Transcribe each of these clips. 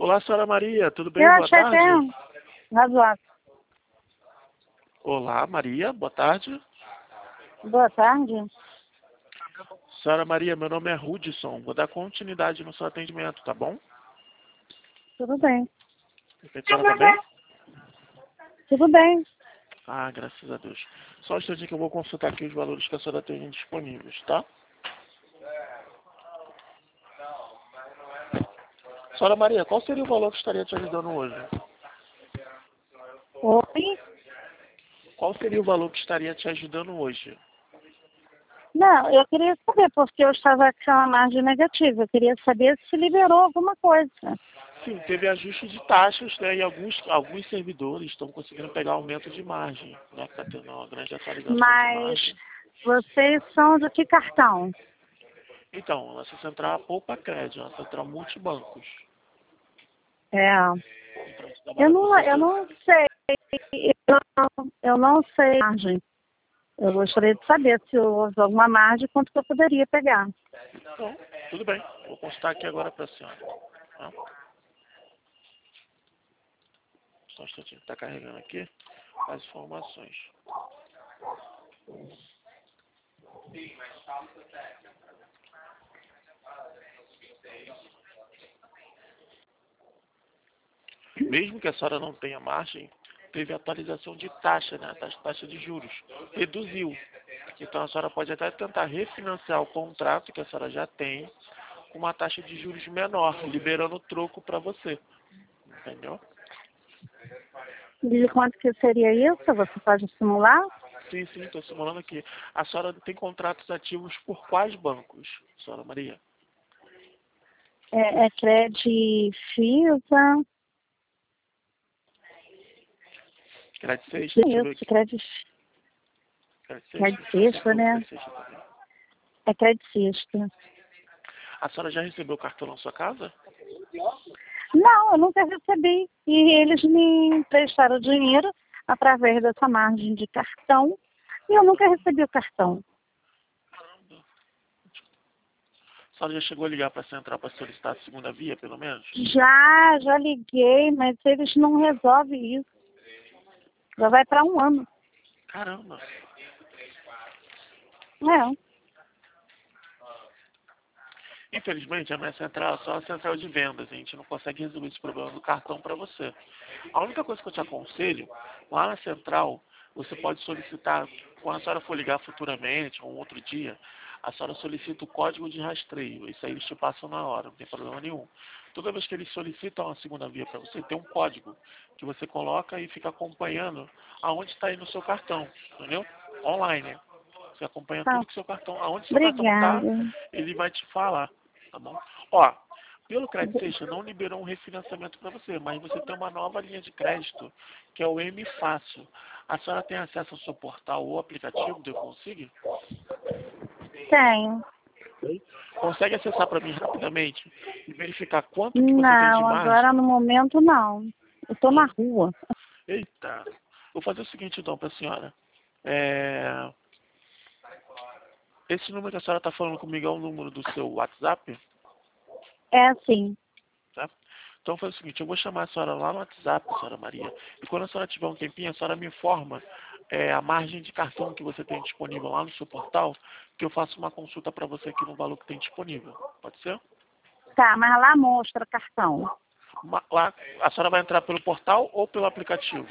Olá, senhora Maria, tudo bem? Eu Boa achei tarde. até razoável. Olá, Maria, boa tarde. Boa tarde. Senhora Maria, meu nome é Hudson. Vou dar continuidade no seu atendimento, tá bom? Tudo bem. A senhora tá bem? Tudo bem. Ah, graças a Deus. Só um instantinho que eu vou consultar aqui os valores que a senhora tem disponíveis, tá? Senhora Maria, qual seria o valor que estaria te ajudando hoje? Oi? Qual seria o valor que estaria te ajudando hoje? Não, eu queria saber, porque eu estava com uma margem negativa. Eu queria saber se liberou alguma coisa. Sim, teve ajuste de taxas, né? E alguns servidores estão conseguindo pegar aumento de margem, né? Está tendo uma grande atualização de Mas margem. vocês são de que cartão? Então, nossa central é Poupa Crédito, uma central multibancos. É. Então, a gente Eu trabalha com não, eu setor. não sei. Eu não sei margem. Eu gostaria de saber se houve alguma margem, quanto que eu poderia pegar. Então, tudo bem. Vou consultar aqui agora para a senhora. Tá? Só um instantinho, está carregando aqui as informações. Mesmo que a senhora não tenha margem, teve atualização de taxa, né? Taxa de juros. Reduziu. Então a senhora pode até tentar refinanciar o contrato que a senhora já tem com uma taxa de juros menor, liberando o troco para você. Entendeu? De quanto que seria isso? Você pode simular? Sim, estou simulando aqui. A senhora tem contratos ativos por quais bancos, senhora Maria? É Credifisa, Crédito Sexta, deixa eu ver isso, aqui. Crédito Credicista, né? Sexta também. É Credicista. A senhora já recebeu o cartão na sua casa? Não, eu nunca recebi. E eles me emprestaram dinheiro através dessa margem de cartão e eu nunca recebi o cartão. Caramba. A senhora já chegou a ligar para a central para solicitar a segunda via, pelo menos? Já liguei, mas eles não resolvem isso. Já vai para 1 ano. Caramba. É. Infelizmente, a minha central é só a central de vendas. A gente não consegue resolver esse problema do cartão para você. A única coisa que eu te aconselho, lá na central, você pode solicitar, quando a senhora for ligar futuramente, ou um outro dia, a senhora solicita o código de rastreio. Isso aí eles te passam na hora, não tem problema nenhum. Toda vez que eles solicitam a segunda via para você, tem um código que você coloca e fica acompanhando aonde está aí no seu cartão, entendeu? Online. Você acompanha Tá. tudo que seu cartão, aonde seu cartão está, Obrigada. ele vai te falar, tá bom? Ó, pelo Credit Station não liberou um refinanciamento para você, mas você tem uma nova linha de crédito, que é o M Fácil. A senhora tem acesso ao seu portal ou aplicativo do Eu Consigo? Tenho. Consegue acessar para mim rapidamente e verificar quanto que você tem de Não, agora margem? no momento não. Eu estou na Não? rua. Eita. Vou fazer o seguinte então para a senhora. É... Esse número que a senhora está falando comigo é o número do seu WhatsApp? É assim. Tá? Então faz o seguinte, eu vou chamar a senhora lá no WhatsApp, senhora Maria, e quando a senhora tiver um tempinho, a senhora me informa a margem de cartão que você tem disponível lá no seu portal, que eu faço uma consulta para você aqui no valor que tem disponível. Pode ser? Tá, mas lá mostra cartão. Lá, a senhora vai entrar pelo portal ou pelo aplicativo?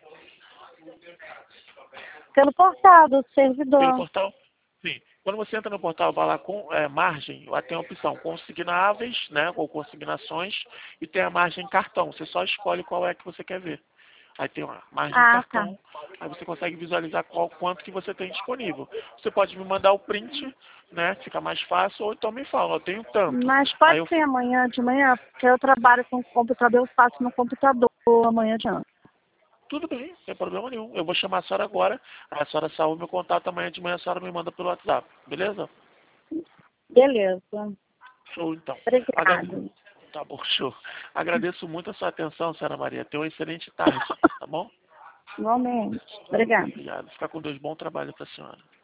Pelo portal do Pelo servidor. portal? Sim. Quando você entra no portal, vai lá com margem, lá tem a opção consignáveis, né, ou consignações, e tem a margem cartão. Você só escolhe qual é que você quer ver. Aí tem uma margem Ah, tá. cartão, aí você consegue visualizar quanto que você tem disponível. Você pode me mandar o print, né, fica mais fácil, ou então me fala, eu tenho tanto. Mas Aí pode eu, ser amanhã de manhã, porque eu trabalho com o computador, eu faço no computador amanhã de manhã. tudo bem, sem problema nenhum. Eu vou chamar a senhora agora, a senhora salva meu contato, amanhã de manhã a senhora me manda pelo WhatsApp, beleza? Beleza. Show, então. Obrigada. Tá bom, show. Agradeço muito a sua atenção, senhora Maria. Tenha uma excelente tarde, tá bom? Igualmente. Obrigada. Obrigado. Fica com Deus. Bom trabalho para a senhora.